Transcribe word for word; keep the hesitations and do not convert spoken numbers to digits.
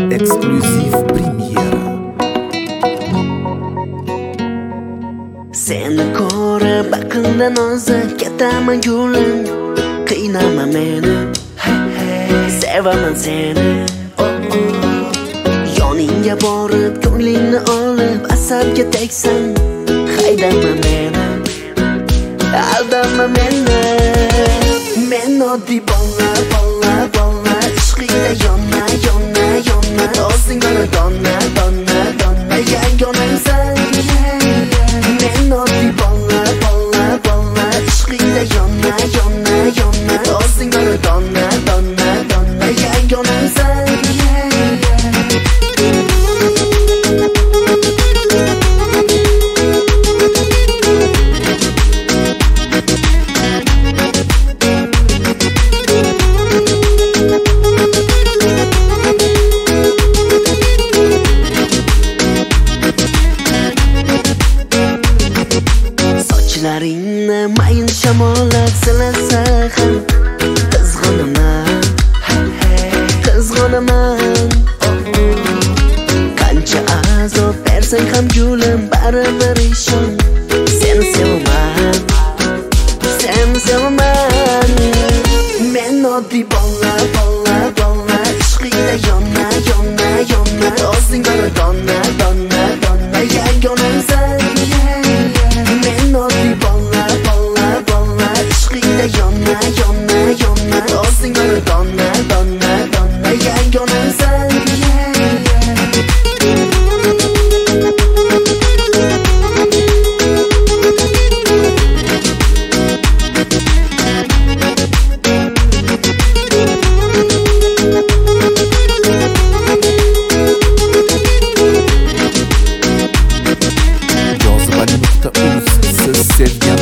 Exclusiv Premiere. Seni ko'rib aqldan ozib ketaman yo'lim, qiynama meni, sevaman seni. Yoningga borib ko'nglingni olib asabga tegsan, haydama meni, aldama meni. Men oddiy bola, bola, bola, ishqingda yonna, yonna, yonna, o'zing bana donna, donna, donna, yagonamsan. Men oddiy bola, bola, bola, ishqingda yonna, yonna, yonna, o'zing bana donna, donna, donna, yagonamsan. Sochlaringni mayin shamollab silasa ham qizg'onaman, qizg'onaman. Qancha azob bersang ham gulim baribir ishon, seni sevaman, seni sevaman. Men oddiy bola, bola, bola, ishqingda yonna, yonna, yonna, o'zing bana donna, donna, donna, yagonamsan. Men oddiy bola, bola, bola, ishqingda yonna, yonna, yonna, o'zing bana donna, donna, donna, yagonamsan. Jozibali.uz siz sevgan